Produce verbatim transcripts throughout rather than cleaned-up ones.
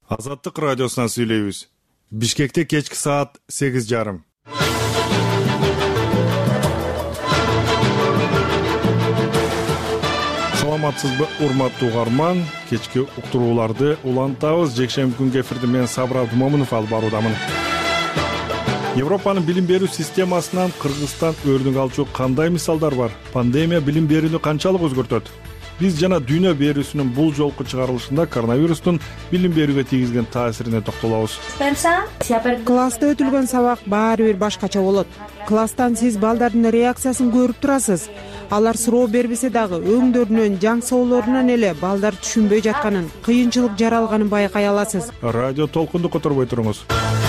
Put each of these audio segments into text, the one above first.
Азаттык радиосунан сүйлөйбүз. Бишкекте кечки саат сегиз жарым. Саламатсызбы, урматтуу угарман? Кечки уктурууларды улантабыз. Жекшемби күнгү эфирди мен Сабыр Абдумомунов алып баруудамын. Европанын билим берүү системасынан Кыргызстан өрнөк алчу кандай мисалдар бар? Пандемия билим берүүнү канчалык өзгөртөт? Биз жана дүйнө берүүсүнүн бул жолку чыгарылышында коронавирустун билим берүүгө тийгизген таасирине токтолобуз. Класста өтүлгөн сабак баары бир башкача болот. Класстан сиз балдардын реакциясын көрүп турасыз. Алар суроо бербесе дагы өңдөрүнөн, жаң соолорунан эле балдар түшүнбөй жатканын, кыйынчылык жаралганын байкай аласыз. Радио толкунду которбой туруңуз.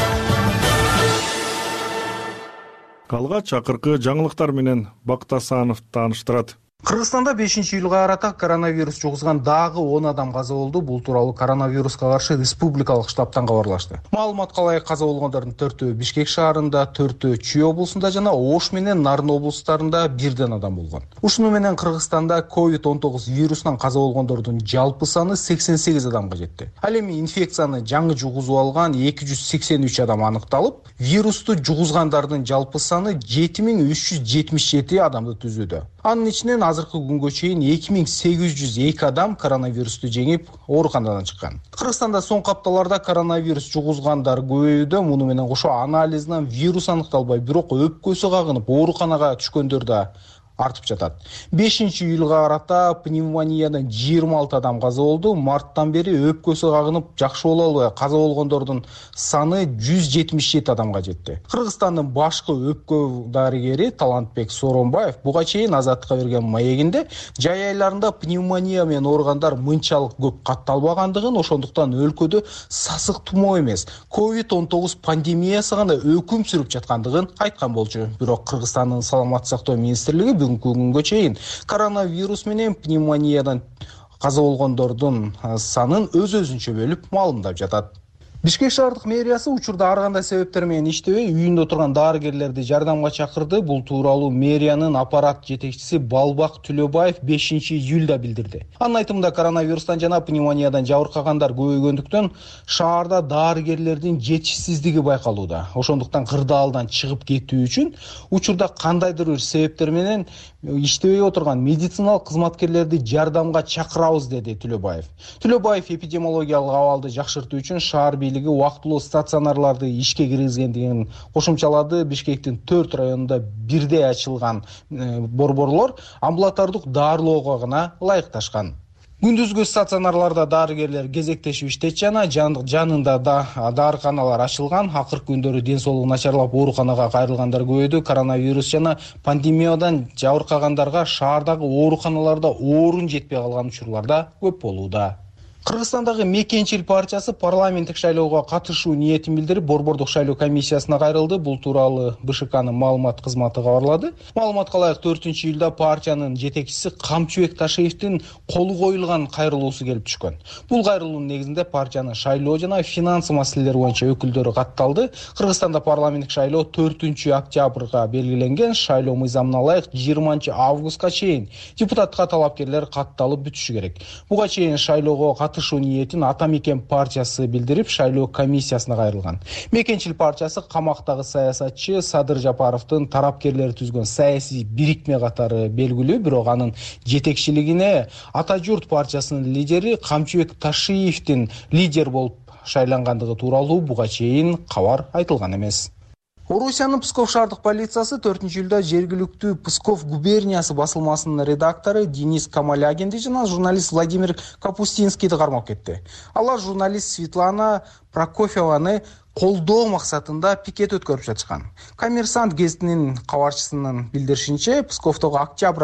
Калгач акыркы жаңылыктар менен Бактасанов тааныштырат. Кыргызстанда бешинчи июлга карата коронавирус жугузган дагы он адам каза болду. Бул тууралуу коронавируска каршы республикалык штабтан кабарлашты. Маалыматка ылайык каза болгондордун төртөө Бишкек шаарында, төртөө Чүй облусунда жана Ош менен Нарын облустарында бирден адам болгон. Ушуну менен Кыргызстанда ковид он тогуз вирусунан каза болгондордун жалпы саны сексен сегиз адамга жетти. Ал эми инфекцияны жаңы жугузуп алган эки жүз сексен үч адам аныкталып, вирусту жугузгандардын жалпы саны жети миң үч жүз жетимиш жети адамды түзүүдө. Анын ичинен азыркы күнгө чейин эки миң сегиз жүз эки адам коронавирусту жеңип, ооруканадан чыккан. Кыргызстанда соңку апталарда коронавирус жугузгандар көбөйүүдө, муну менен кошо анализинен вирус аныкталбай, бирок өпкөсү кагынып, ооруканага түшкөндөр да артып жатат. бешинчи июлга карата пневмониядан жыйырма алты адам каза болду. Марттан бери өпкөсү кагынып, жакшы боло албай каза болгондордун саны жүз жетимиш жети адамга жетти. Кыргызстандын башкы өпкө дарыгери Талантбек Соронбаев буга чейин Азаттыкка берген маегинде жай айларында пневмония менен ооругандар мынчалык көп катталбагандыгын, ошондуктан өлкөдө сасык тумоо эмес, ковид он тогуз пандемиясы гана өкүм сүрүп жаткандыгын айткан болчу. Бирок Кыргызстандын саламаттык сактоо министрлиги күнгө чейин коронавирус менен пневмониядан каза болгондордун санын өз-өзүнчө бөлүп маалымдап жатат. Бишкек шаардык мэриясы учурда ар кандай себептер менен иштебей, үйүндө турган дарыгерлерди жардамга чакырды. Бул тууралуу мэриянын аппарат жетекчиси Балбак Түлөбаев бешинчи июлда билдирди. Анын айтымында коронавирустан жана пневмониядан жабыркагандар көбөйгөндүктөн шаарда дарыгерлердин жетишсиздиги байкалууда. Ошондуктан кырдаалдан чыгып кетүү үчүн учурда кандайдыр бир себептер менен иштебей отурган медициналык кызматкерлерди жардамга чакырабыз, деди Түлөбаев. Түлөбаев эпидемиологиялык абалды жакшыртуу үчүн шаар бийлиги убактылуу стационарларды ишке киргизгендигин кошумчалады. Бишкектин төрт районунда бирдей ачылган борборлор амбулатордук дарылоого гана ылайыкташкан. Күндүзгү стационарларда дарыгерлер кезектешип иштейт жана жанында да дарыканалар ачылган. Акыркы күндөрү ден соолугу начарлап ооруканага кайрылгандар көбөйдү. Коронавирус жана пандемиядан жабыркагандарга шаардагы ооруканаларда орун жетпей калган учурлар да көп болууда. Кыргызстандагы Мекенчил партиясы парламенттик шайлоого катышуу ниетин билдирип, борбордук шайлоо комиссиясына кайрылды. Бул тууралуу БШКнын маалымат кызматы кабарлады. Маалыматка ылайык төртүнчү июлда партиянын жетекчиси Камчыбек Ташиевдин колу коюлган кайрылуусу келип түшкөн. Бул кайрылуунун негизинде партиянын шайлоо жана финансы маселелери боюнча өкүлдөрү катталды. Кыргызстанда парламенттик шайлоо төртүнчү октябрга белгиленген. Шайлоо мыйзамына ылайык жыйырманчы августка чейин депутатка талапкерлер катталып бүтүшү керек. Буга чейин шайлоого катышуу ниетин Ата Мекен партиясы билдирип, шайлоо комиссиясына кайрылган. Мекенчил партиясы камактагы саясатчы Садыр Жапаровдун тарапкерлери түзгөн саясий бирикме катары белгилүү, бирок анын жетекчилигине Ата Журт партиясынын лидери Камчыбек Ташиевдин лидер болуп шайлангандыгы тууралуу буга чейин кабар айтылган эмес. Орусиянын Псков шаардык полициясы төртүнчү июлда жергиликтүү Псков губерниясы басылмасынын редактору Денис Камалягинди жана журналист Владимир Капустинскийди кармап кетти. Алар журналист Светлана Прокофьеваны колдоо максатында пикет өткөрүп жатышкан. Коммерсант гезитинин кабарчысынын билдиришинче, Псковдогу октябрь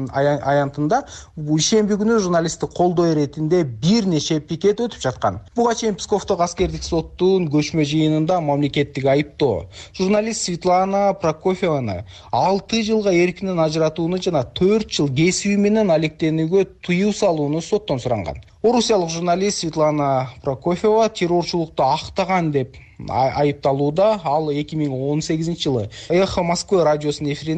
аянтында ишемби күнү журналистти колдоо иретинде бир нече пикет өтүп жаткан. Буга чейин Псковдогу аскердик соттун көчмө жыйынында мамлекеттик айыптоо журналист Светлана Прокофьеваны алты жылга эркинен ажыратууну жана төрт жыл кесиби менен алектенүүгө тыюу салууну соттон суранган. Орусиялык журналист Светлана Прокофьева террорчулукту актаган деп айыпталууда. Ал эки миң он сегизинчи жылы Эхо Москвы радиосунун эфиринде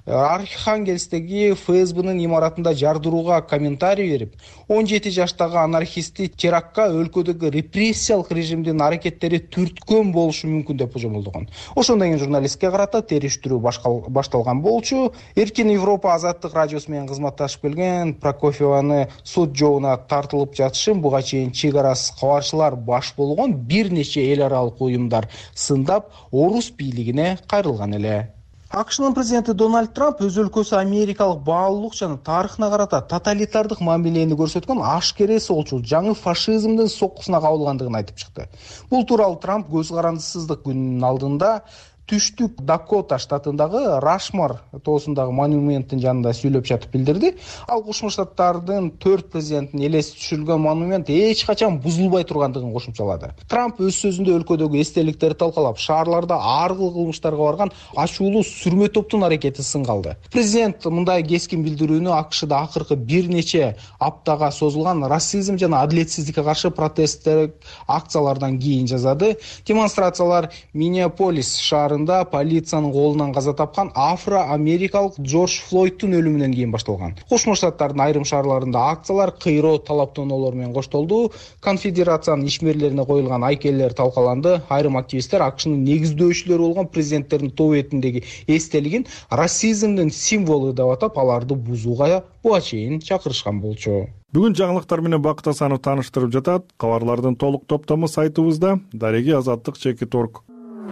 Архангельстеги ФСБнын имаратында жардырууга комментарий берип, он жети жаштагы анархисти терактка өлкөдөгү репрессиялык режимдин аракеттери түрткөн болушу мүмкүн деп божомолдогон. Ошондон кийин журналистке карата териштирүү башталган болчу. Эркин Европа Азаттык радиосу менен кызматташып келген Прокофьеваны суд жообуна тартылып жатышын буга чейин чек арасы кабарчылар баш болгон бир нече эл аралык уюмдар сындап, орус бийлигине кайрылган эле. АКШнын президенти Дональд Трамп өз өлкөсү америкалык баалуулук жана тарыхына карата тоталитардык мамилени көрсөткөн ашкерес болчу жаңы фашизмдин соккусуна кабылгандыгын айтып чыкты. Бул тууралуу Трамп көз карандысыздык күнүнүн алдында Түштүк Дакота штатындагы Рашмар тоосундагы монументтин жанында сүйлөп жатып билдирди. Ал Кошмо Штаттардын төрт президентин элеси түшүрүлгөн монумент эч качан бузулбай тургандыгын кошумчалады. Трамп өз сөзүндө өлкөдөгү эстеликтерди талкалап, шаарларда ар кыл кылмыштарга барган ачуулуу сүрмө топтун аракети сынга алды. Президент мындай кескин билдирүүнү АКШда акыркы бир нече аптага созулган расизм жана адилетсиздикке каршы протесттер акциялардан кийин жасады. Демонстрациялар Миннеаполис шаарында полициянын колунан каза тапкан афро-америкалык Джордж Флойдтун өлүмүнөн кийин башталган. Кошмо Штаттардын айрым шаарларында акциялар кыйроо талаптоолор менен коштолду. Конфедерациянын ишмерлерине коюлган айкелдер талкаланды. Айрым активисттер АКШнын негиздөөчүлөрү болгон президенттердин тобу этиндеги эстелигин расизмдин символу деп атап, аларды бузууга буга чейин чакырышкан болчу. Бүгүн жаңылыктар менен Бакыт Асанов тааныштырып жатат. Кабарлардын толук топтому сайтыбызда дареги азаттык чекит орг.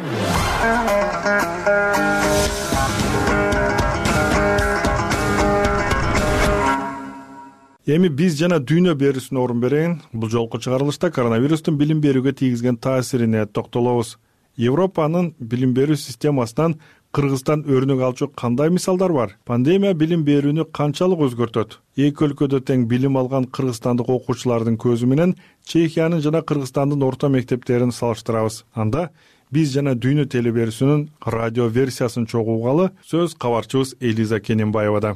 Эми биз жана дүйнө берүүсүнө орун берейин. Бул жолку чыгарылышта коронавирустун билим берүүгө тийгизген таасирине токтолобуз. Европанын билим берүү системасынан Кыргызстан өрнөк алчу кандай мисалдар бар? Пандемия билим берүүнү канчалык өзгөртөт? Эки өлкөдө тең билим алган кыргызстандык окуучулардын көзү менен Чехиянын жана Кыргызстандын орто мектептерин салыштырабыз. Анда биз жана дүйнө телеберүүсүнүн радио версиясын чогуугалы сөз кабарчыбыз Элиза Кененбаевада.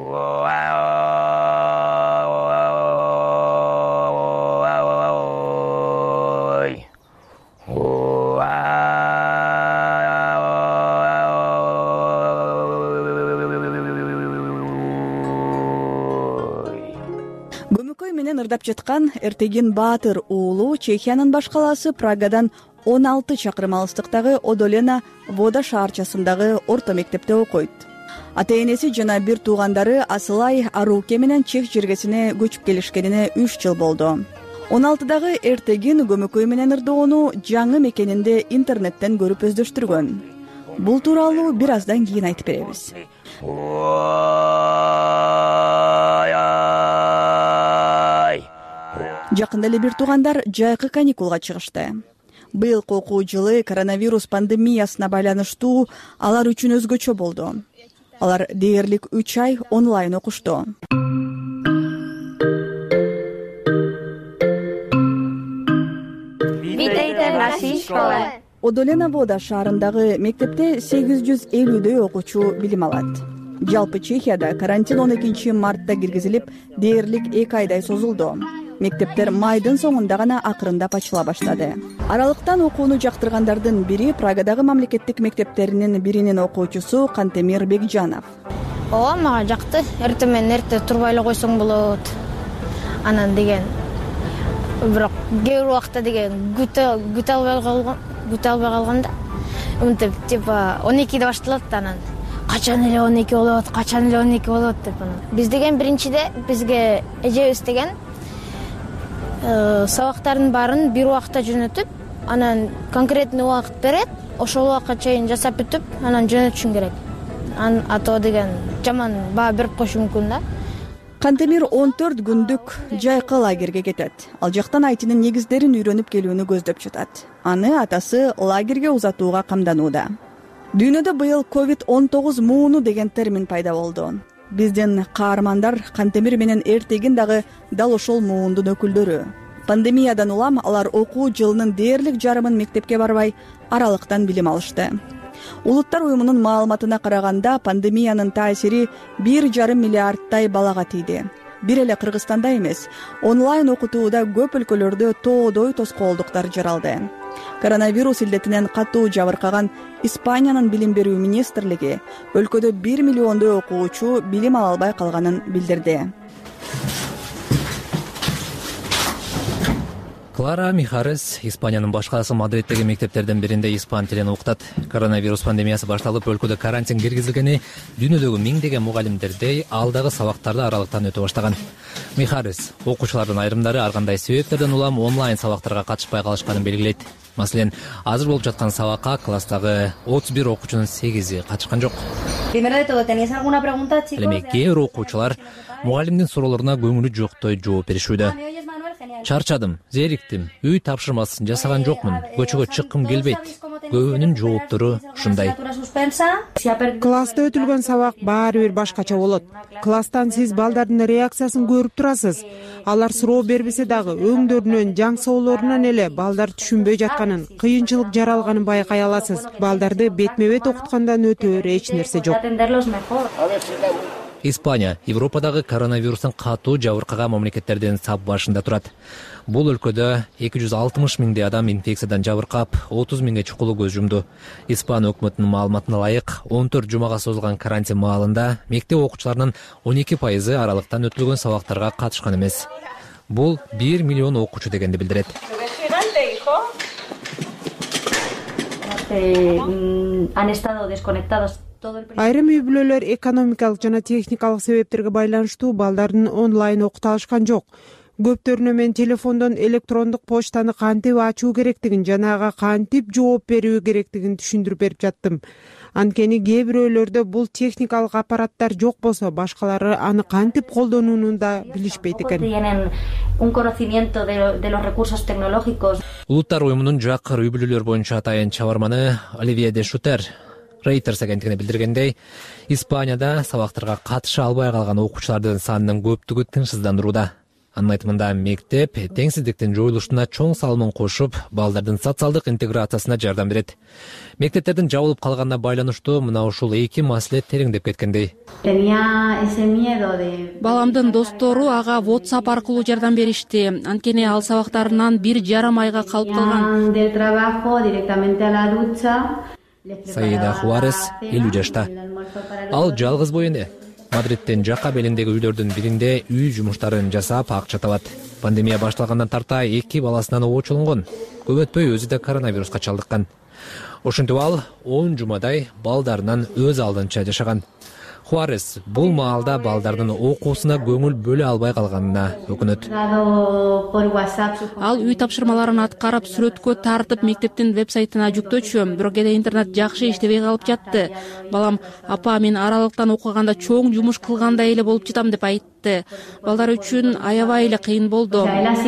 Көмөкөй менен ырдап жаткан Эртегин Баатыр уулу Чехиянын баш калаасы Прагадан он алты чакырым алыстыктагы Одолена Вода шаарчасындагы орто мектепте окуйт. Ата-энеси жана бир туугандары Асылай Аруке менен Чех жергесине көчүп келишкенине үч жыл болду. он алтыдагы Эртегин көмөкөй менен ырдоону жаңы мекенинде интернеттен көрүп өздөштүргөн. Бул тууралуу бир аздан кийин айтып беребиз. Жакында эле бир туугандар жайкы каникулга чыгышты. Быйылкы окуу жылы коронавирус пандемиясына байланыштуу алар үчүн өзгөчө болду. Алар дээрлик үч ай онлайн окушту. Одолена Вода шаарындагы мектепте сегиз жүз элүүдөй окуучу билим алат. Жалпы Чехияда карантин он экинчи мартта киргизилип, дээрлик эки айдай созулду. Мектептер майдын соңунда гана акырындап ачыла баштады. Аралыктан окууну жактыргандардын бири Прагадагы мамлекеттик мектептеринин биринин окуучусу Кантемир Бекжанов. Ооба, мага жакты. Эрте менен эрте турбай эле койсоң болот. Анан деген бирок кээ бир убакта деген күтө күтө албай калган, күтө албай калганда мынтип типа он экиде башталат, анан качан эле он эки болот, качан эле он эки болот деп анан. Биз деген биринчиде бизге эжебиз деген сабактардын баарын бир убакта жөнөтүп, анан конкретный убакыт берет, ошол убакка чейин жасап бүтүп, анан жөнөтүшүң керек. Ан ато деген жаман баа берип коюшу мүмкүн да. Кантемир он төрт күндүк жайкы лагерге кетет. Ал жактан айтынын негиздерин үйрөнүп келүүнү көздөп жатат. Аны атасы лагерге узатууга камданууда. Дүйнөдө быйыл ковид он тогуз мууну деген термин пайда болду. Биздин каармандар Кантемир менен Эртегин дагы дал ошол муундун өкүлдөрү. Пандемиядан улам алар окуу жылынын дээрлик жарымын мектепке барбай, аралыктан билим алышты. Улуттар уюмунун маалыматына караганда пандемиянын таасири бир жарым миллиардтай балага тийди. бир эле Кыргызстанда эмес, онлайн окутууда көп өлкөлөрдө тоодой тоскоолдуктар жаралды. Коронавирус илдетинен катуу жабыркаган Испаниянын билим берүү министрлиги өлкөдө бир миллиондой окуучу билим ала албай калганын билдирди. Клара Михарес Испаниянын башкаласы Мадриттеги мектептерден биринде испан тилин окутат. Коронавирус пандемиясы башталып, өлкөдө карантин киргизилгени дүйнөдөгү миңдеген мугалимдердей алдагы сабактарды аралыктан өтө баштаган. Михарес окуучулардын айрымдары ар кандай себептерден улам онлайн сабактарга катышпай калышканын белгилейт. Маселен, азыр болуп жаткан сабакка класстагы отуз бир окуучунун сегизи катышкан жок. Эми кээ бир окуучулар мугалимдин суроолоруна көңүлү жоктой жооп беришүүдө. Чарчадым, зериктим, үй тапшырмасын жасаган жокмун, көчөгө чыккым келбейт. Көбүнүн жооптору ушундай. Класста өтүлгөн сабак баары бир башкача болот. Класстан сиз балдардын реакциясын көрүп турасыз. Алар суроо бербесе дагы өңдөрүнөн, жаң соолорунан эле балдар түшүнбөй жатканын, кыйынчылык жаралганын байкай аласыз. Балдарды бетме-бет окуткандан өтөөр эч нерсе жок. Испания Европадагы коронавирустун катуу жабыркаган мамлекеттердин сап башында турат. Бул өлкөдө эки жүз алтымыш миңдей адам инфекциядан жабыркап, отуз миңге чукулу көз жумду. Испан өкмөтүнүн маалыматына ылайык, он төрт жумага созулган карантин маалында мектеп окуучуларынын он эки пайызы аралыктан өтүлгөн сабактарга катышкан эмес. Бул бир миллион окуучу дегенди билдирет. Айрым үй бүлөлөр экономикалык жана техникалык себептерге байланыштуу балдарын онлайн окута алышкан жок. Көптөрүнө мен телефондон электрондук почтаны кантип ачуу керектигин жана ага кантип жооп берүү керектигин түшүндүрүп берип жаттым. Анткени кээ бирөөлөрдө бул техникалык аппараттар жок болсо, башкалары аны кантип колдонууну да билишпейт экен. Улуттар уюмунун жакыр үй бүлөлөр боюнча атайын чабарманы Оливье де Шутер Reuters агенттигине билдиргендей, Испанияда сабактарга катыша албай калган окуучулардын санынын көптүгү тынчсыздандырууда. Анын айтымында, мектеп теңсиздиктин жоюлушуна чоң салымын кошуп, балдардын социалдык интеграциясына жардам берет. Мектептердин жабылып калганына байланыштуу мына ушул эки маселе тереңдеп кеткендей. Баламдын достору ага WhatsApp аркылуу жардам беришти. Анткени ал сабактарынан бир жарым айга калып калган. Саида Хуарес элүү жашта. Ал жалгыз бой эне. Мадриттин жака белиндеги үйлөрдүн биринде үй жумуштарын жасап акча табат. Пандемия башталгандан тарта эки баласынан оочулунгон. Көп өтпөй өзү да коронавируска чалдыккан. Ошентип ал он жумадай балдарынан өз алдынча жашаган. Хуарес бул маалда балдардын окуусуна көңүл бөлө албай калганына өкүнөт. Ал үй тапшырмаларын аткарып, сүрөткө тартып мектептин вебсайтына жүктөчү, бирок кээде интернет жакшы иштебей калып жатты. Балам, апа, мен аралыктан окуганда чоң жумуш кылгандай эле болуп жатам деп айтты. Балдар үчүн аябай эле кыйын болду.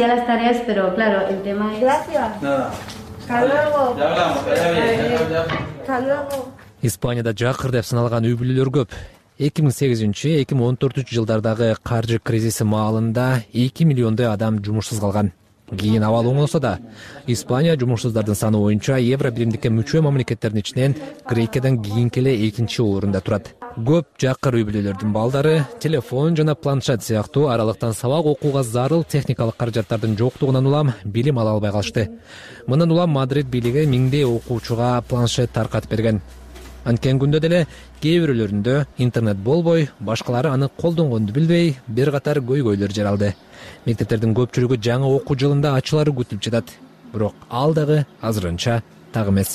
Испанияда жакыр деп саналган үй бүлөлөр көп. эки миң сегизинчи — эки миң он төртүнчү жылдардагы каржы кризиси маалында эки миллиондой адам жумушсуз калган. Кийин абал оңосо да, Испания жумушсуздардын саны боюнча Евро биримдикке мүчө мамлекеттердин ичинен Грекиядан кийинки эле экинчи орунда турат. Көп жакыр үй бүлөлөрдүн балдары телефон жана планшет сыяктуу аралыктан сабак окууга зарыл техникалык каражаттардын жоктугунан улам билим ала албай калышты. Мындан улам Мадрид бийлиги миңдей окуучуга планшет таркатып берген. Анткени күндө деле кээ бирөөлөрүндө интернет болбой, башкалары аны колдонгонду билбей, бир катар көйгөйлөр жаралды. Мектептердин көпчүлүгү жаңы окуу жылында ачылары күтүлүп жатат. Бирок ал дагы азырынча так эмес.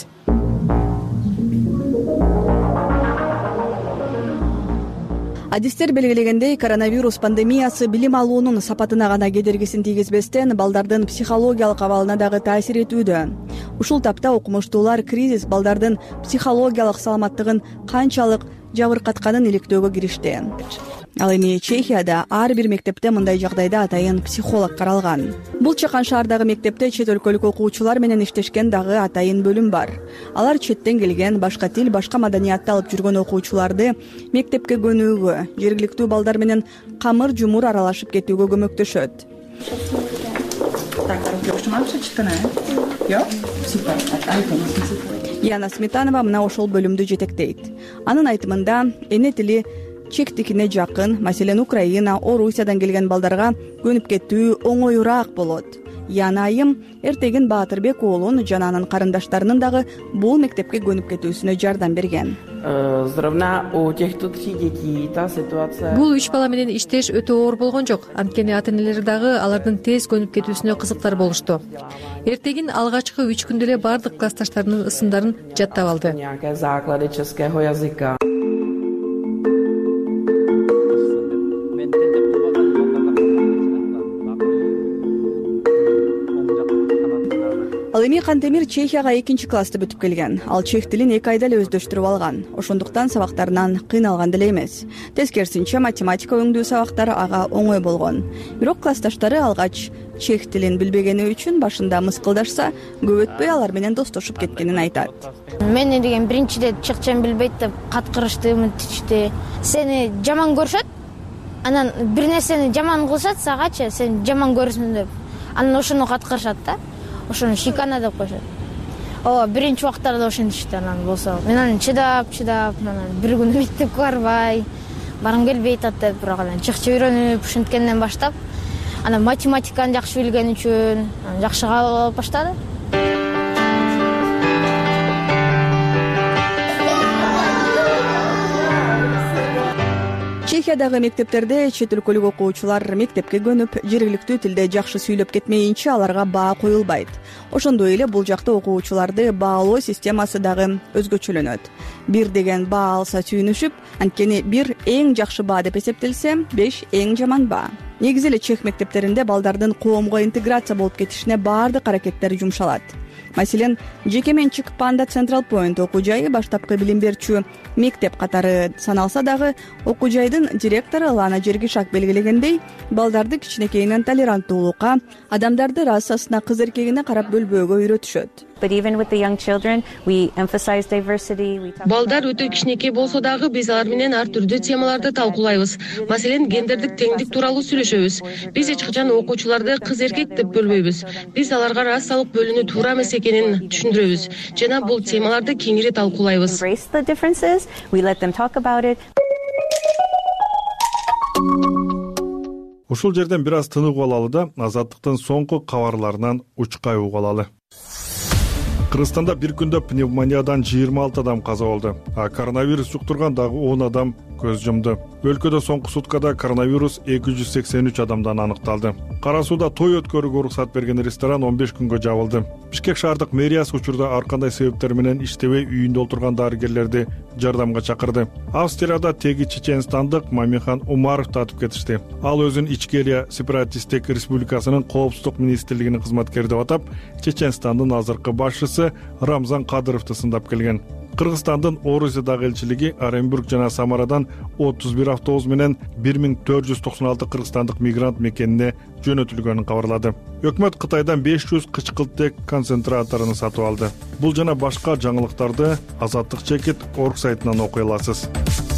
Адистер белгилегендей, коронавирус пандемиясы билим алуунун сапатына гана кедергисин тийгизбестен, балдардын психологиялык абалына дагы таасир этүүдө. Ушул тапта окумуштуулар кризис балдардын психологиялык саламаттыгын канчалык жабыркатканын иликтөөгө киришти. Ал эми Чехияда ар бир мектепте мындай жагдайда атайын психолог каралган. Бул чакан шаардагы мектепте чет өлкөлүк окуучулар менен иштешкен дагы атайын бөлүм бар. Алар четтен келген, башка тил, башка маданиятты алып жүргөн окуучуларды мектепке көнүүгө, жергиликтүү балдар менен камыр жумур аралашып кетүүгө көмөктөшөт. Яна Сметанова мына ошол бөлүмдү жетектейт. Анын айтымында, эне тили чектикине жакын, маселен Украина, Орусиядан келген балдарга көнүп кетүү оңоюраак болот. Яна айым Эртегин Баатырбек уулун жана анын карындаштарынын дагы бул мектепке көнүп кетүүсүнө жардам берген. Бул үч бала менен иштеш өтө оор болгон жок. Анткени ата-энелери дагы алардын тез көнүп кетүүсүнө кызыктар болушту. Эртегин алгачкы үч күндө эле бардык классташтарынын ысымдарын жаттап алды. Ал эми Кантемир Чехияга экинчи классты бүтүп келген. Ал чех тилин эки айда эле өздөштүрүп алган. Ошондуктан сабактарынан кыйналган деле эмес. Тескерисинче математика өңдүү сабактары ага оңой болгон. Бирок классташтары алгач чех тилин билбегени үчүн башында мыскылдашса, көп өтпөй алар менен достошуп кеткенин айтат. Мени деген биринчиде чехчен билбейт деп каткырышты, мынтичти. Сени жаман көрүшөт. Анан бир нерсени жаман кылышат сагачы, сен жаман көрүсүң деп. Анан ошону каткырышат да. Ошону шикана деп коюшат. О, биринчи убактарда ошентишти, анан болсо. Мен аны чыдап, чыдап, анан бир күн мектепке барбай, баргым келбей атат деп, бирок анан чехче үйрөнүп, ушинткенден баштап, анан математиканы жакшы билген үчүн жакшы кабыл алып баштады. Чехиядагы мектептерде чет өлкөлүк окуучулар мектепке көнүп, жергиликтүү тилде жакшы сүйлөп кетмейинче аларга баа коюлбайт. Ошондой эле бул жакта окуучуларды баалоо системасы дагы өзгөчөлөнөт. Бир деген баа алса сүйүнүшүп, анткени бир эң жакшы баа деп эсептелсе, беш эң жаман баа. Негизи эле чех мектептеринде балдардын коомго интеграция болуп кетишине баардык аракеттер жумшалат. Маселен, жеке менчик Panda Central Point окуу жайы баштапкы билим берчү мектеп катары саналса дагы, окуу жайдын директору Лана Жергишак белгилегендей, балдарды кичинекейинен толеранттуулукка, адамдарды расасына, кыз эркегине карап бөлбөөгө үйрөтүшөт. Балдар өтө кичинекей болсо дагы биз алар менен ар түрдүү темаларды талкуулайбыз. Маселен, гендердик теңдик тууралуу сүйлөшөбүз. Биз эч качан окуучуларды кыз эркек деп бөлбөйбүз. Биз аларга расалык бөлүнүү туура эмес экенин түшүндүрөбүз жана бул темаларды кеңири талкуулайбыз. Ушул жерден бир аз тыныгып алалы да, Азаттыктын соңку кабарларынан учкай угуп алалы. Кыргызстанда бир күндө пневмониядан жыйырма алты адам каза болду, а коронавирус жуктурган дагы он адам көз жумду. Өлкөдө соңку суткада коронавирус эки жүз сексен үч адамдан аныкталды. Кара Сууда той өткөрүүгө уруксат берген ресторан он беш күнгө жабылды. Бишкек шаардык мэриясы учурда ар кандай себептер менен иштебей үйүндө отурган дарыгерлерди жардамга чакырды. Австрияда теги чеченстандык Мамихан Умаров татып кетишти. Ал өзүн Ичкерия сепаратисттик республикасынын коопсуздук министрлигинин кызматкери деп атап, Чеченстандын азыркы башчысы Рамзан Кадыровду сындап келген. Кыргызстандын Орусиядагы элчилиги Оренбург жана Самарадан отуз бир автобус менен бир миң төрт жүз токсон алты кыргызстандык мигрант мекенине жөнөтүлгөнүн кабарлады. Өкмөт Кытайдан беш жүз кычкылтек концентраторун сатып алды. Бул жана башка жаңылыктарды азаттык чекит точка орг сайтынан окуй аласыз.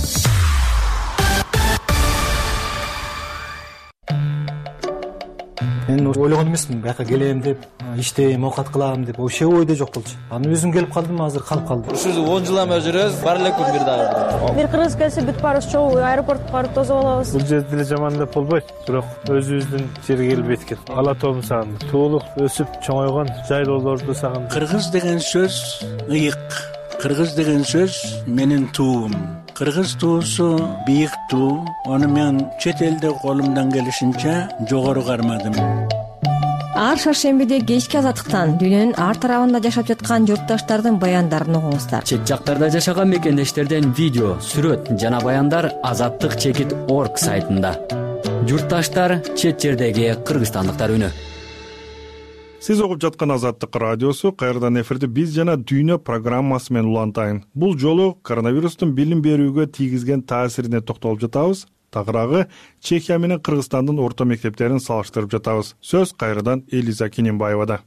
Мен ойлогон эмесмин, бияка келем деп, иштейм, оокат кылам деп, вообще ойдо жок болчу. Аны өзүм келип калдым, азыр калып калдым. Ушул он жылдан бери жүрөбүз, бар эле күн бир дагы. Бир кыргыз келсе бүт барыбыз чогуу аэропортко барып тосуп алабыз. Бул жерде деле жаман деп болбойт, бирок өзүбүздүн жерге келбейт экен. Ала тоомду сагындым. Туулук өсүп чоңойгон жайлоолорду сагындым. Кыргыз деген сөз ыйык. Кыргыз деген сөз менин туум. Кыргыз туусу бийик туу. Аны мен чет элде колумдан келишинче жогору кармадым. Ар шаршембиде кечки азаттыктан дүйнөнүн ар тарабында жашап жаткан журтташтардын баяндарын угуңуздар. Чет жактарда жашаган мекендештерден видео, сүрөт жана баяндар азаттык чекит точка орг сайтында. Журтташтар, чет жердеги кыргызстандыктар үнү. Сиз угуп жаткан Азаттык радиосу кайрадан эфирде биз жана дүйнө программасы менен улантайын. Бул жолу коронавирустун билим берүүгө тийгизген таасирине токтолуп жатабыз. Тагыраагы Чехия менен Кыргызстандын орто мектептерин салыштырып жатабыз. Сөз кайрадан Элиза Кинембаевада.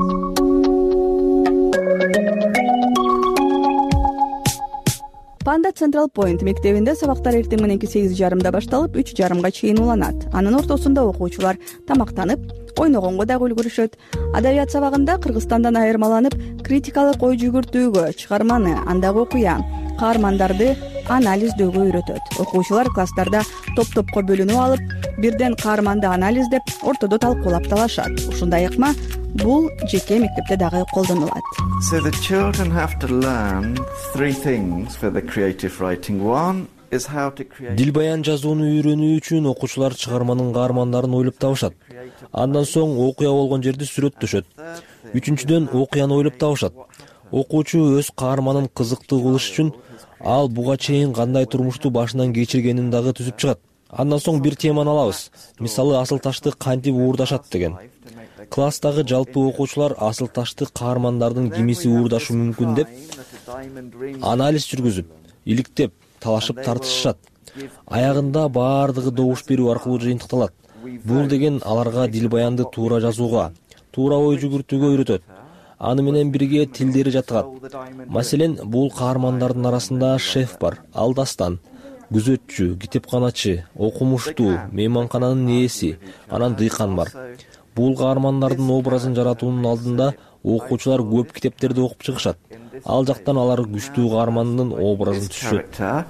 Panda Централ Point мектебинде сабактар эртең мененки сегиз жарымда башталып, үч жарымга чейин уланат. Анын ортосунда окуучулар тамактанып, ойногонго дагы үлгүрүшөт. Адабият сабагында Кыргызстандан айырмаланып, критикалык ой жүгүртүүгө, чыгарманы, андагы окуя, каармандарды анализдөөгө үйрөтөт. Окуучулар класстарда топ-топко бөлүнүп алып, бирден каарманды анализдеп, ортодо талкуулап талашат. Ушундай ыкма бул жеке мектепте дагы колдонулат. So the children have to learn three things for the creative writing. One is how to create. Дил баян жазууну үйрөнүү үчүн окуучулар чыгарманын каармандарын ойлоп табышат. Андан соң окуя болгон жерди сүрөттөшөт. Үчүнчүдөн окуяны ойлоп табышат. Окуучу өз каарманын кызыктуу кылыш үчүн ал буга чейин кандай турмушту башынан кечиргенин дагы түзүп чыгат. Андан соң бир теманы алабыз. Мисалы, асыл ташты кантип уурдашат деген. Класстагы жалпы окуучулар асыл ташты каармандардын кимиси уурдашы мүмкүн деп анализ жүргүзүп, иликтеп, талашып тартышышат. Аягында баардыгы добуш берүү аркылуу жыйынтыкталат. Бул деген аларга дил баянды туура жазууга, туура ой жүгүртүүгө үйрөтөт. Аны менен бирге тилдери жаткат. Маселен, бул каармандардын арасында шеф бар, ал дастан, күзөтчү, китепканачы, окумуштуу, мейманкананын ээси, анан дыйкан бар. Бул каармандардын образын жаратуунун алдында окуучулар көп китептерди окуп чыгышат. Ал жактан алар күчтүү каармандын образын түшүшөт.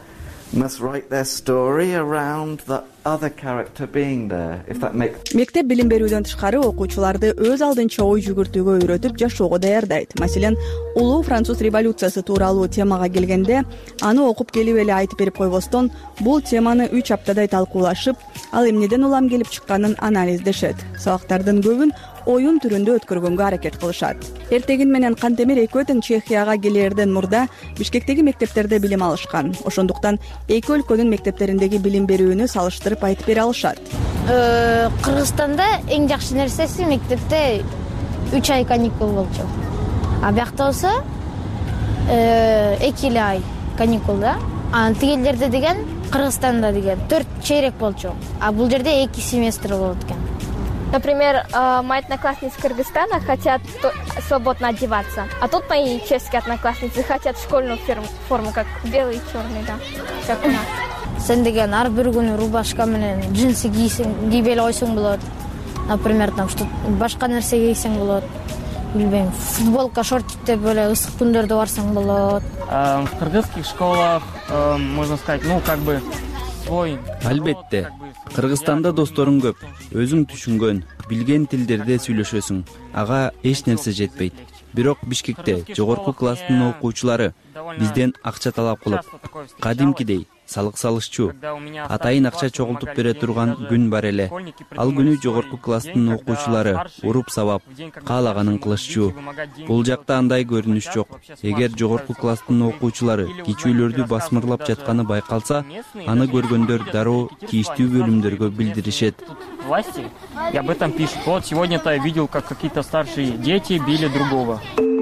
Мектеп билим берүүдөн тышкары окуучуларды өз алдынча ой жүгүртүүгө үйрөтүп жашоого даярдайт. Маселен, улуу француз революциясы тууралуу темага келгенде, аны окуп келип эле айтып берип койбостон, бул теманы үч аптадай талкуулашып, ал эмнеден улам келип чыкканын анализдешет. Сабактардын көбүн оюн түрүндө өткөргөнгө аракет кылышат. Эртегин менен Кантемир экөө тең Чехияга келерден мурда Бишкектеги мектептерде билим алышкан. Ошондуктан эки өлкөнүн мектептериндеги билим берүүнү салыштырып айтып бере алышат. Кыргызстанда эң жакшы нерсеси мектепте үч ай каникул болчу. А биякта болсо эки эле ай каникул да. А тигелерде деген Кыргызстанда деген төрт чейрек болчу. А бул жерде эки семестр болот экен. Например, мои одноклассницы Кыргызстана хотят свободно одеваться, а тут мои чешские одноклассницы хотят школьную форму, как белый и черный, да, как у нас. Сен деген ар бир күнү рубашка менен джинсы кийсең, кийип эле койсоң болот. Например, там что башка нерсе кийсең болот. Билбейм, футболка, шортик деп эле ысык күндөрдө барсаң болот. В кыргызских школах, можно сказать, ну как бы свой. Албетте. Кыргызстанда досторуң көп, өзүң түшүнгөн, билген тилдерде сүйлөшөсүң. Ага эч нерсе жетпейт. Бирок Бишкекте жогорку класстын окуучулары бизден акча талап кылып, кадимкидей салык салышчу, атайын акча чогултуп бере турган күн бар эле. Ал күнү жогорку класстын окуучулары уруп сабап, каалаганын кылышчу. Бул жакта андай көрүнүш жок. Эгер жогорку класстын окуучулары кичүүлөрдү басмырлап жатканы байкалса, аны көргөндөр дароо тийиштүү бөлүмдөргө билдиришет. Власти и об этом пишут. Вот сегодня-то я видел, как какие-то старшие дети били другого.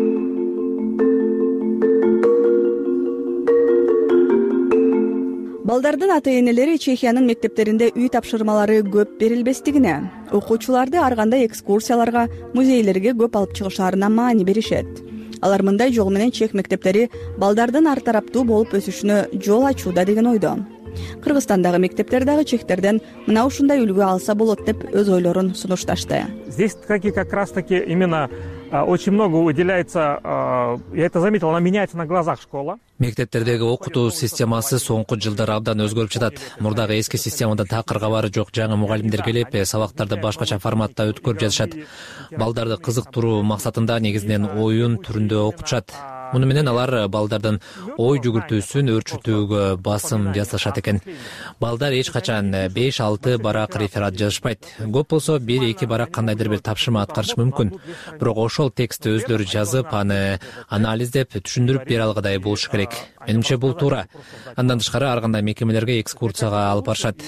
Балдардын ата-энелери Чехиянын мектептеринде үй тапшырмалары көп берилбестигине, окуучуларды ар кандай экскурсияларга, музейлерге көп алып чыгышаарына маани беришет. Алар мындай жол менен чех мектептери балдардын ар тараптуу болуп өсүшүнө жол ачууда деген ойдо. Кыргызстандагы мектептер дагы чехтерден мына ушундай үлгү алса болот деп өз ойлорун сунушташты. Здесь как раз таки именно очень много уделяется, я это заметил, она меняется на глазах школа. Мектептердеги окутуу системасы соңку жылдары абдан өзгөрүп жатат. Мурдагы эски системада такырга бары жок жаңы мугалимдер келип, сабактарды башкача форматта өткөрүп жатышат. Балдарды кызыктыруу максатында негизинен оюн түрүндө окутушат. Муну менен алар балдардын ой жүгүртүүсүн өрчүтүүгө басым жасашат экен. Балдар эч качан беш алты барак реферат жазышпайт. Көп болсо бир эки барак кандайдыр бир тапшырма аткарышы мүмкүн. Бирок ошол текстти өзлөрү жазып, аны анализдеп, түшүндүрүп бере алгыдай болушу керек. Менимче бул туура. Андан тышкары ар кандай мекемелерге экскурсияга алып барышат.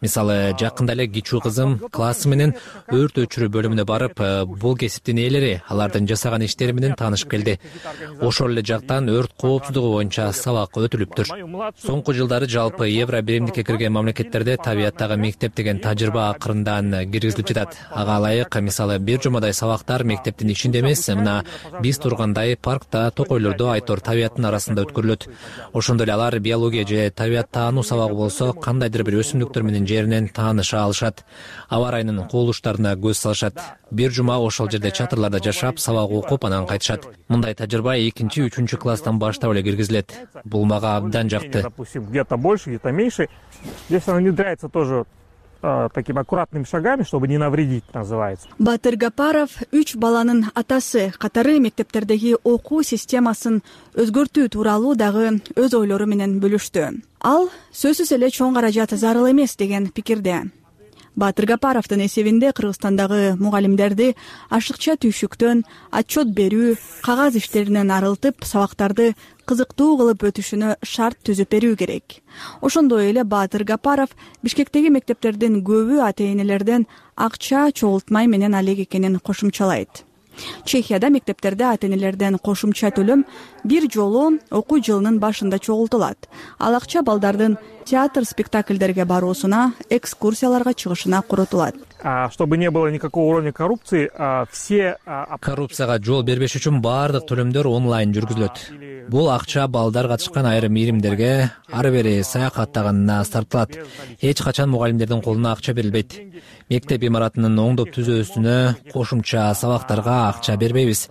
мисалы жакында эле кичүү кызым классы менен өрт өчүрүү бөлүмүнө барып, бул кесиптин ээлери алардын жасаган иштери менен таанышып келди. Ошол эле жактан өрт коопсуздугу боюнча сабак өтүлүптүр. Соңку жылдары жалпы Евро биримдикке кирген мамлекеттерде табияттагы мектеп деген тажрыйба акырындан киргизилип жатат. Ага ылайык, мисалы бир жумадай сабактар мектептин ичинде эмес, мына биз тургандай паркта, токойлордо айтор табияттын арасында өткөрүлөт. Ошондой эле алар биология же табият таануу сабагы болсо кандайдыр бир өсүмдүктөр менен жеринен тааныша алышат. Аба ырайынын кубулуштарына көз салышат. Бир жума ошол жерде чатырларда жашап, сабак окуп, анан кайтышат. Мындай тажрыйба экинчи, үчүнчү класстан баштап эле киргизилет. Бул мага абдан жакты. Где-то больше, где-то меньше. Здесь она внедряется тоже такими аккуратными шагами, чтобы не навредить, называется. Батыр Гапаров үч баланын атасы катары мектептердеги окуу системасын өзгөртүү тууралуу дагы өз ойлору менен бөлүштү. Ал сөзсүз эле чоң каражат зарыл эмес деген пикирде. Батыр Гапаровдун эсебинде Кыргызстандагы мугалимдерди ашыкча түйшүктөн, отчет берүү, кагаз иштеринен арылтып, сабактарды кызыктуу кылып өтүшүнө шарт түзүп берүү керек. Ошондой эле Батыр Гапаров Бишкектеги мектептердин көбү ата-энелерден акча чогултмай менен алек экенин кошумчалайт. Чехияда мектептерде ата-энелерден кошумча төлөм бир жолу окуу жылынын башында чогултулат. Ал акча балдардын театр спектакльдерге баруусуна, экскурсияларга чыгышына коротулат. Чтобы не было никакого уровня коррупции, все коррупцияга жол бербеш үчүн баардык төлөмдөр онлайн жүргүзүлөт. Бул акча балдар катышкан айрым иримдерге, ары бери саякаттаганына тартылат. Эч качан мугалимдердин колуна акча берилбейт. Мектеп имаратынын оңдоп түзүүсүнө, кошумча сабактарга акча бербейбиз.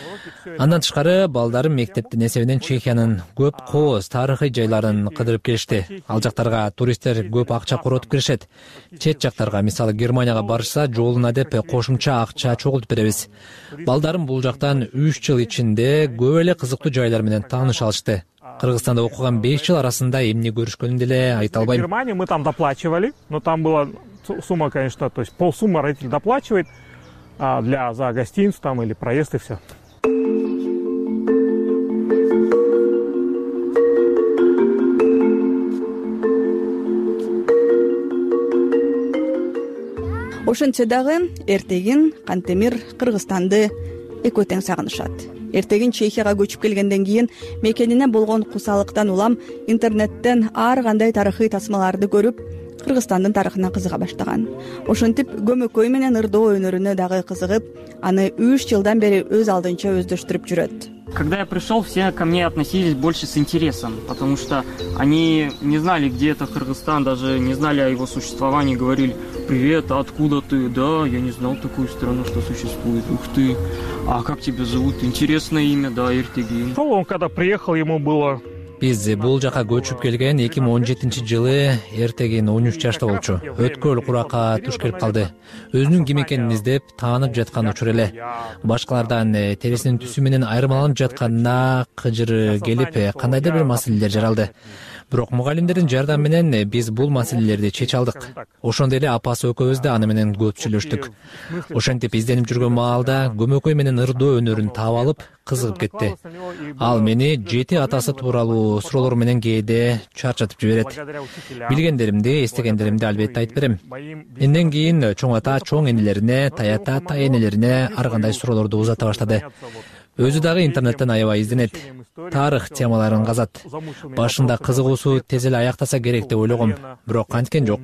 Андан тышкары балдарым мектептин эсебинен Чехиянын көп кооз тарыхый жайларын кыдырып келишти. Ал жактарга туристтер көп акча коротуп киришет. Чет жактарга, мисалы Германияга барышса, жолуна деп кошумча акча чогултуп беребиз. Балдарым бул жактан үч жыл ичинде көп эле кызыктуу жайлар менен тааныша алышты. Кыргызстанда окуган беш жыл арасында эмне көрүшкөнүн деле айта албайм. В Германии мы там доплачивали, но там была сумма, конечно, то есть полсуммы родитель доплачивает для за гостиницу там или проезд и все. Ошентсе дагы эртегин Кантемир Кыргызстанды экөө тең сагынышат. Эртегин Чехияга көчүп келгенден кийин мекенине болгон кусалыктан улам интернеттен ар кандай тарыхый тасмаларды көрүп, Кыргызстандын тарыхына кызыга баштаган. Ошентип көмөкөй менен ырдоо өнөрүнө дагы кызыгып, аны үч жылдан бери өз алдынча өздөштүрүп жүрөт. Когда я пришел, все ко мне относились больше с интересом, потому что они не знали, где это Кыргызстан, даже не знали о его существовании, говорили: «Привет, а откуда ты?» «Да, я не знал такую страну, что существует». «Ух ты, а как тебя зовут?» «Интересное имя, да, Эртегин». Он когда приехал, ему было... Биз бул жака көчүп келген эки миң он жетинчи жылы Эртегин он үч жашта болчу. Өткөл куракка туш келип калды. Өзүнүн ким экенин издеп, таанып жаткан учур эле. Башкалардан терисинин түсү менен айырмаланып жатканына кыжыры келип, кандайдыр бир маселелер жаралды. Бирок мугалимдердин жардамы менен биз бул маселелерди чече алдык. Ошондой эле апасы экөөбүз да аны менен көп сүйлөштүк. Ошентип изденип жүргөн маалда көмөкөй менен ырдоо өнөрүн таап алып, кызыгып кетти. Ал мени жети атасы тууралуу суроолор менен кээде чарчатып жиберет. Билгендеримди, эстегендеримди албетте айтып берем. Энден кийин чоң ата чоң энелерине, таята таенелерине ар кандай суроолорду узата баштады. Өзү дагы интернеттен аябай изденет. Тарых темаларын казат. Башында кызыгуусу тез эле аяктаса керек деп ойлогом, бирок канткен жок.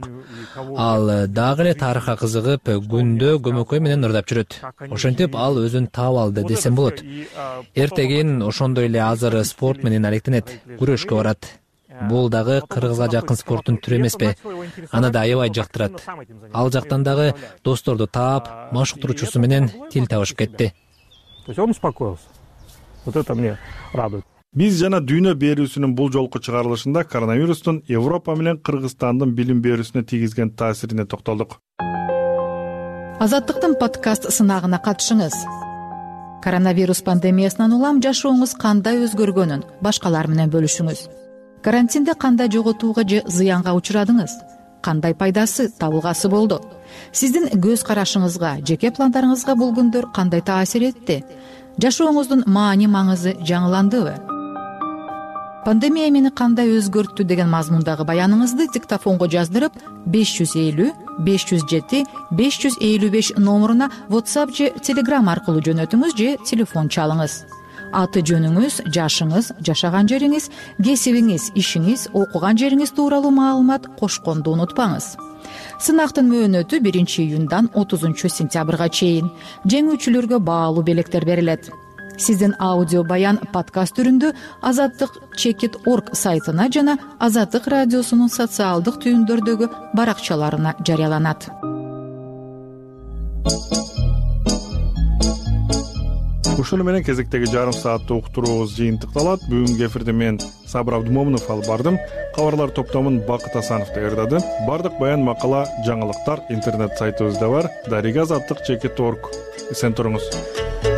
Ал дагы эле тарыхка кызыгып, күндө көмөкөй менен ырдап жүрөт. Ошентип ал өзүн таап алды десем болот. Эртегин ошондой эле азыр спорт менен алектенет, күрөшкө барат. Бул дагы кыргызга жакын спорттун түрү эмеспи? Аны да аябай жактырат. Ал жактан дагы досторду таап, машыктыруучусу менен тил табышып кетти. То есть он успокоился. Вот это мне радует. Биз жана дүйнө берүүсүнүн бул жолку чыгарылышында коронавирустун Европа менен Кыргызстандын билим берүүсүнө тийгизген таасирине токтолдук. Азаттыктын подкаст сынагына катышыңыз. Коронавирус пандемиясынан улам жашооңуз кандай өзгөргөнүн башкалар менен бөлүшүңүз. Карантинде кандай жоготууга же зыянга учурадыңыз? Кандай пайдасы, табылгасы болду? Сиздин көз карашыңызга, жеке пландарыңызга бул күндөр кандай таасир этти? Жашооңуздун маани маңызы жаңыландыбы? пандемия мени кандай өзгөрттү деген мазмундагы баяныңызды диктофонго жаздырып беш жүз элүү беш жүз жети беш жүз элүү беш номуруна WhatsApp же Telegram аркылуу жөнөтүңүз же телефон чалыңыз. Аты жөнүңүз, жашыңыз, жашаган жериңиз, кесибиңиз, ишиңиз, окуган жериңиз тууралуу маалымат кошконду унутпаңыз. Сынактын мөөнөтү биринчи июндан отузунчу сентябрга чейин. Жеңүүчүлөргө баалуу белектер берилет. Сиздин аудио баян подкаст түрүндө азаттык чекит точка орг сайтына жана Азаттык радиосунун социалдык түйүндөрдөгү баракчаларына жарыяланат. Ушуну менен кезектеги жарым сааттык уктуруубуз жыйынтыкталат. Бүгүнкү эфирде мен Сабыр Абдумомунов алып бардым. Кабарлар топтомун Бакыт Асанов даярдады. Бардык баян, макала, жаңылыктар интернет сайтыбызда бар. Дарига азаттык чекит точка орг. Эсен туруңуз.